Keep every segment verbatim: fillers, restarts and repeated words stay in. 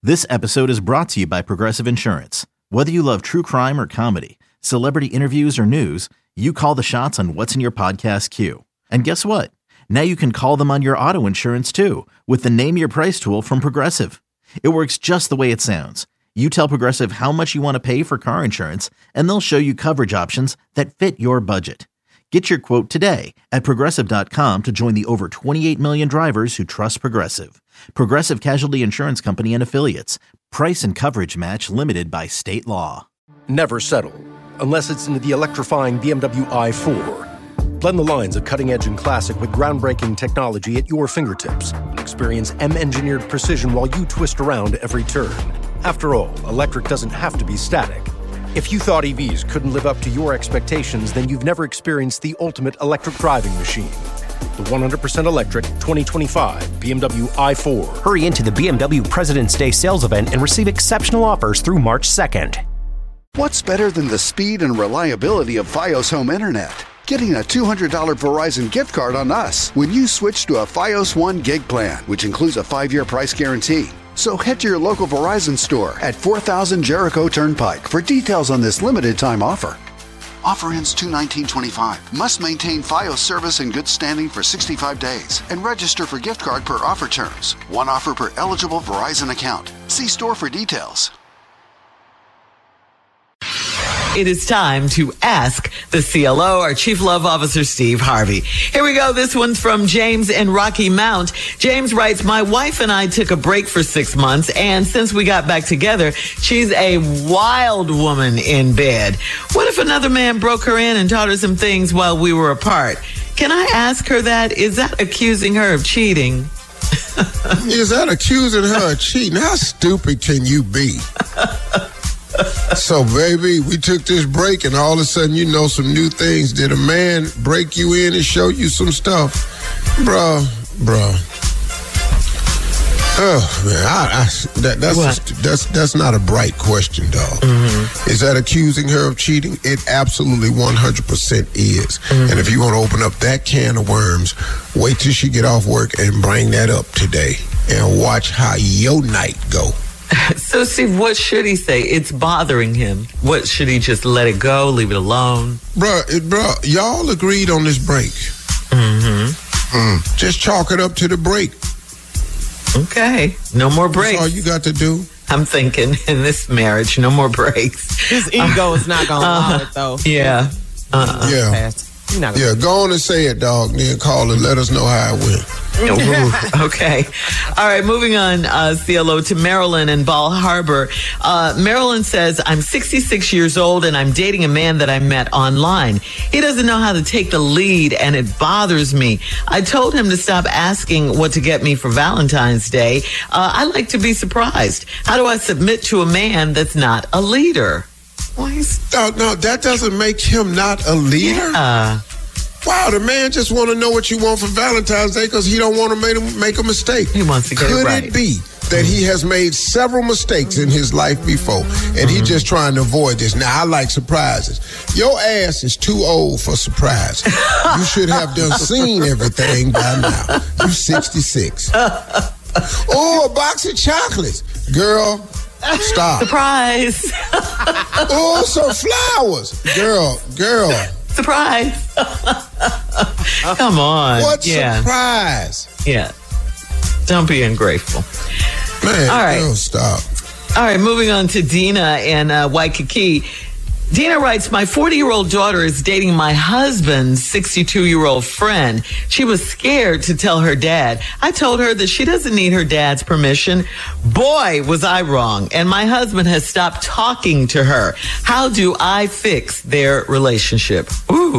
This episode is brought to you by Progressive Insurance. Whether you love true crime or comedy, celebrity interviews or news, you call the shots on what's in your podcast queue. And guess what? Now you can call them on your auto insurance too with the Name Your Price tool from Progressive. It works just the way it sounds. You tell Progressive how much you want to pay for car insurance, and they'll show you coverage options that fit your budget. Get your quote today at Progressive dot com to join the over twenty-eight million drivers who trust Progressive. Progressive Casualty Insurance Company and Affiliates. Price and coverage match limited by state law. Never settle, unless it's into the electrifying B M W i four. Blend the lines of cutting-edge and classic with groundbreaking technology at your fingertips. And experience M-engineered precision while you twist around every turn. After all, electric doesn't have to be static. If you thought E Vs couldn't live up to your expectations, then you've never experienced the ultimate electric driving machine. The one hundred percent electric twenty twenty-five B M W i four. Hurry into the B M W President's Day sales event and receive exceptional offers through March second. What's better than the speed and reliability of Fios Home Internet? Getting a two hundred dollars Verizon gift card on us when you switch to a Fios One gig plan, which includes a five-year price guarantee. So head to your local Verizon store at four thousand Jericho Turnpike for details on this limited time offer. Offer ends two nineteen twenty-five. Must maintain Fios service in good standing for sixty-five days and register for gift card per offer terms. One offer per eligible Verizon account. See store for details. It is time to ask the C L O, our Chief Love Officer, Steve Harvey. Here we go. This one's from James in Rocky Mount. James writes, my wife and I took a break for six months, and since we got back together, she's a wild woman in bed. What if another man broke her in and taught her some things while we were apart? Can I ask her that? Is that accusing her of cheating? Is that accusing her of cheating? How stupid can you be? So, baby, we took this break, and all of a sudden, you know some new things. Did a man break you in and show you some stuff? Bruh, bruh. Oh, man, I, I, that, that's, just, that's that's not a bright question, dog. Mm-hmm. Is that accusing her of cheating? It absolutely one hundred percent is. Mm-hmm. And if you want to open up that can of worms, wait till she get off work and bring that up today and watch how your night go. So, Steve, what should he say? It's bothering him. What should he just let it go, leave it alone? Bruh, it, bruh, y'all agreed on this break. Mm-hmm. Mm. Just chalk it up to the break. Okay. No more breaks. That's all you got to do. I'm thinking in this marriage, no more breaks. His ego uh, is not going to allow uh, it, though. Yeah. Uh-uh. Yeah. Yeah, go on and say it, dog. Then call and let us know how it went. Ooh, okay. All right, moving on, uh, C L O, to Marilyn in Bal Harbor. Uh, Marilyn says, I'm sixty-six years old and I'm dating a man that I met online. He doesn't know how to take the lead and it bothers me. I told him to stop asking what to get me for Valentine's Day. Uh, I like to be surprised. How do I submit to a man that's not a leader? Well, he's, no, no, that doesn't make him not a leader. Yeah. Wow, the man just want to know what you want for Valentine's Day because he don't want to make a, make a mistake. He wants to get Could it right. Could it be that he has made several mistakes in his life before, and mm-hmm. he's just trying to avoid this? Now, I like surprises. Your ass is too old for surprises. You should have done seen everything by now. You sixty-six. Oh, a box of chocolates. Girl, stop. Surprise. Oh, some flowers. Girl, girl. Surprise. Come on. What yeah. surprise? Yeah. Don't be ungrateful. Man, all right. Girl, stop. All right, moving on to Dina in uh, Waikiki. Dina writes, my forty-year-old daughter is dating my husband's sixty-two-year-old friend. She was scared to tell her dad. I told her that she doesn't need her dad's permission. Boy, was I wrong. And my husband has stopped talking to her. How do I fix their relationship? Ooh.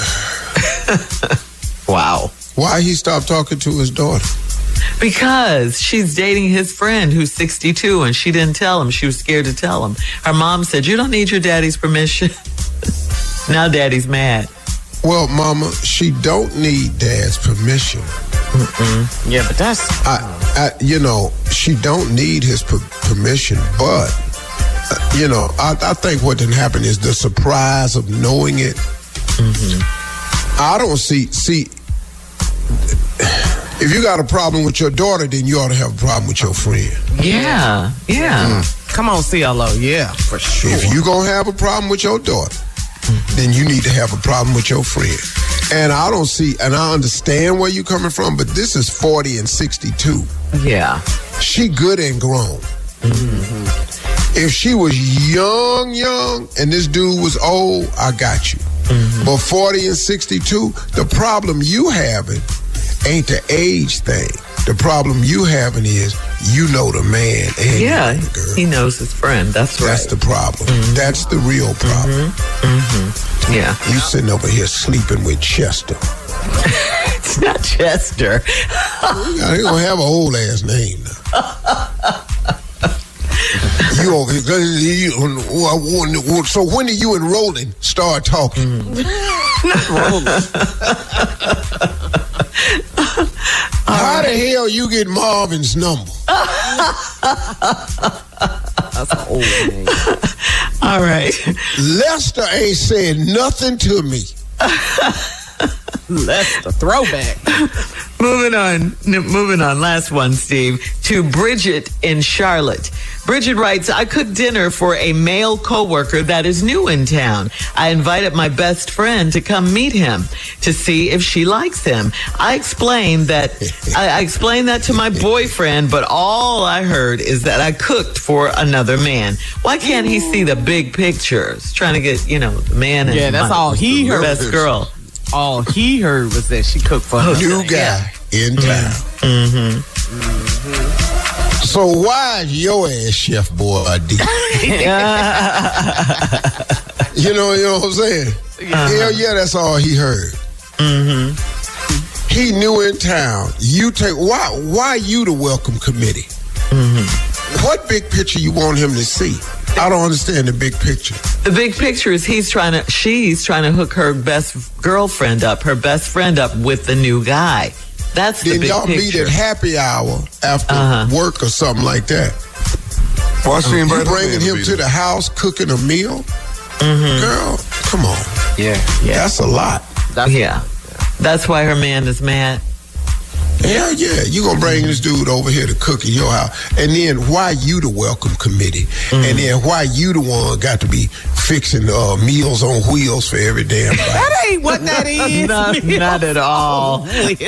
Wow. Why he stopped talking to his daughter? Because she's dating his friend who's sixty-two and she didn't tell him. She was scared to tell him. Her mom said, you don't need your daddy's permission. Now daddy's mad. Well, Mama, she don't need dad's permission. Mm-mm. Yeah, but that's... I, I, you know, she don't need his per- permission, but, uh, you know, I, I think what didn't happen is the surprise of knowing it. Mm-hmm. I don't see, see... If you got a problem with your daughter, then you ought to have a problem with your friend. Yeah, yeah. Mm. Come on, C L O. Yeah, for sure. If you gonna have a problem with your daughter, mm-hmm. then you need to have a problem with your friend. And I don't see, and I understand where you're coming from, but this is forty and sixty-two. Yeah. She good and grown. Mm-hmm. If she was young, young, and this dude was old, I got you. Mm-hmm. But forty and sixty-two, the problem you having ain't the age thing. The problem you having is you know the man and yeah, the girl. He knows his friend. That's right. That's the problem. Mm-hmm. That's the real problem. Mm-hmm. Mm-hmm. Yeah. You sitting over here sleeping with Chester. It's not Chester. He gonna have an old ass name now. You over here, you, so when are you and Roland start talking? Mm. Not Roland. How the hell you get Marvin's number? That's an old name. All right. Lester ain't said nothing to me. Lester, throwback. Moving on, moving on. Last one, Steve. To Bridget in Charlotte. Bridget writes, I cooked dinner for a male coworker that is new in town. I invited my best friend to come meet him to see if she likes him. I explained that I, I explained that to my boyfriend, but all I heard is that I cooked for another man. Why can't he see the big pictures? Trying to get, you know, the man and yeah, that's my all he heard. Best girl. All he heard was that she cooked for a him. New guy yeah. in town. Mm-hmm. Mm-hmm. So why is your ass chef boy a D? you know, you know what I'm saying? Uh-huh. Hell yeah, that's all he heard. Mm-hmm. He new in town. You take why? Why you the welcome committee? Mm-hmm. What big picture you want him to see? I don't understand the big picture. The big picture is he's trying to, she's trying to hook her best girlfriend up, her best friend up with the new guy. That's the then big y'all picture. meet at happy hour after uh-huh. work or something like that. Why she you bringing him to, to the house, cooking a meal? Mm-hmm. Girl, come on. Yeah, yeah. That's a lot. That's yeah. That's why her man is mad. Hell yeah, you gonna bring this dude over here to cook in your house, and then why you the welcome committee, mm-hmm. and then why you the one got to be fixing uh, meals on wheels for every damn body? That ain't what that is. not, not at all.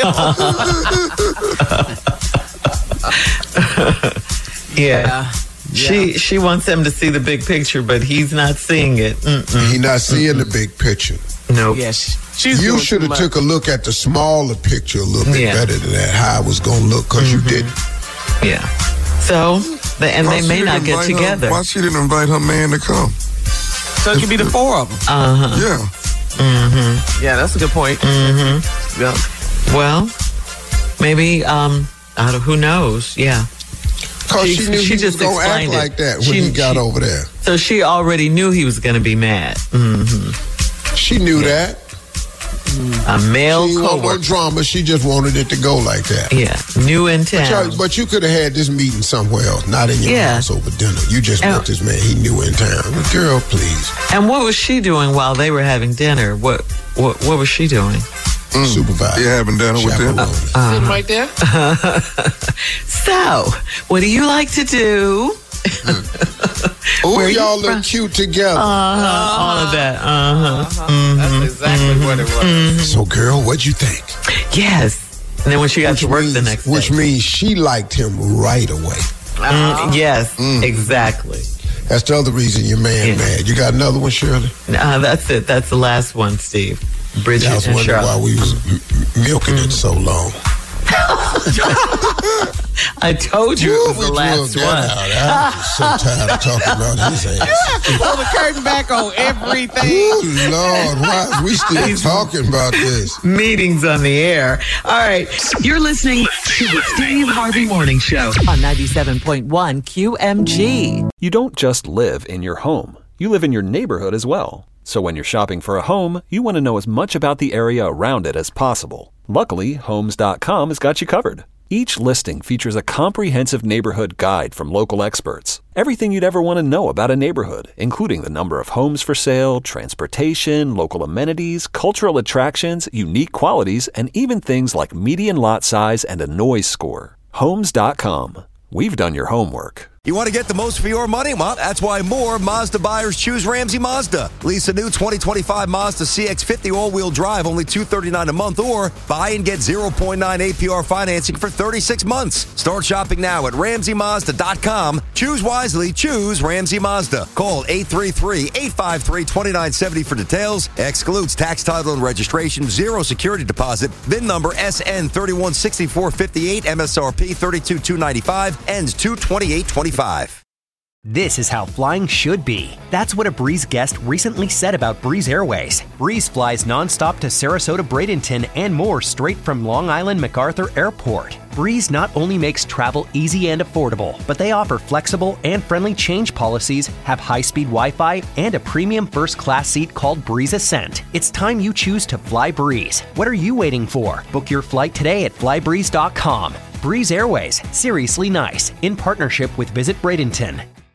yeah. yeah. She she wants him to see the big picture, but he's not seeing it. Mm-mm. He's not seeing Mm-mm. the big picture. Nope. Yes. She's you should have took a look at the smaller picture a little bit yeah. better than that, how it was going to look, because mm-hmm. you didn't. Yeah. So, they, and why they may not get together. Her, why she didn't invite her man to come? So it could be the four of them. Uh-huh. Yeah. Mm-hmm. Yeah, that's a good point. Mm-hmm. Yeah. Well, maybe, um, I don't, who knows? Yeah. Because she, she knew she he just was going to act it. like that when she, he got she, over there. So she already knew he was going to be mad. Mm-hmm. She knew yeah. that. A male she coworker. She drama. She just wanted it to go like that. Yeah, new in town. But, but you could have had this meeting somewhere else, not in your yeah. house over dinner. You just and, met this man. He knew in town. Girl, please. And what was she doing while they were having dinner? What what what was she doing? Mm. Supervisor. Yeah, having dinner with them. Uh, uh, Sitting right there. So, what do you like to do? Oh, y'all look cute together. Uh-huh. Uh-huh. All of that. Uh-huh. uh-huh. Mm-hmm. That's exactly mm-hmm. what it was. Mm-hmm. So, girl, what'd you think? Yes. And then when she got which to work means, the next which day. Which means she liked him right away. Uh-huh. Mm, yes, mm. exactly. That's the other reason your man yeah. mad. You got another one, Shirley? Uh, that's it. That's the last one, Steve. Bridget I was and wondering Charlotte. why we was m- milking mm-hmm. it so long. I told you Ooh, it was the last one. I'm just so tired of talking about his ass. You have to pull the curtain back on everything. Ooh, Lord, why is we still talking about this? Meetings on the air. All right. You're listening to the Steve Harvey Morning Show on ninety-seven point one Q M G. You don't just live in your home. You live in your neighborhood as well. So when you're shopping for a home, you want to know as much about the area around it as possible. Luckily, Homes dot com has got you covered. Each listing features a comprehensive neighborhood guide from local experts. Everything you'd ever want to know about a neighborhood, including the number of homes for sale, transportation, local amenities, cultural attractions, unique qualities, and even things like median lot size and a noise score. Homes dot com. We've done your homework. You want to get the most for your money? Well, that's why more Mazda buyers choose Ramsey Mazda. Lease a new twenty twenty-five Mazda C X fifty all-wheel drive, only two hundred thirty-nine dollars a month, or buy and get zero point nine A P R financing for thirty-six months. Start shopping now at Ramsey Mazda dot com. Choose wisely. Choose Ramsey Mazda. Call eight three three, eight five three, two nine seven zero for details. Excludes tax, title, and registration. Zero security deposit. V I N number S N three one six four five eight. M S R P thirty-two thousand two hundred ninety-five. Ends two twenty-eight twenty-five. This is how flying should be. That's what a Breeze guest recently said about Breeze Airways. Breeze flies nonstop to Sarasota, Bradenton, and more straight from Long Island MacArthur Airport. Breeze not only makes travel easy and affordable, but they offer flexible and friendly change policies, have high-speed Wi-Fi, and a premium first-class seat called Breeze Ascent. It's time you choose to fly Breeze. What are you waiting for? Book your flight today at fly breeze dot com. Breeze Airways, seriously nice, in partnership with Visit Bradenton.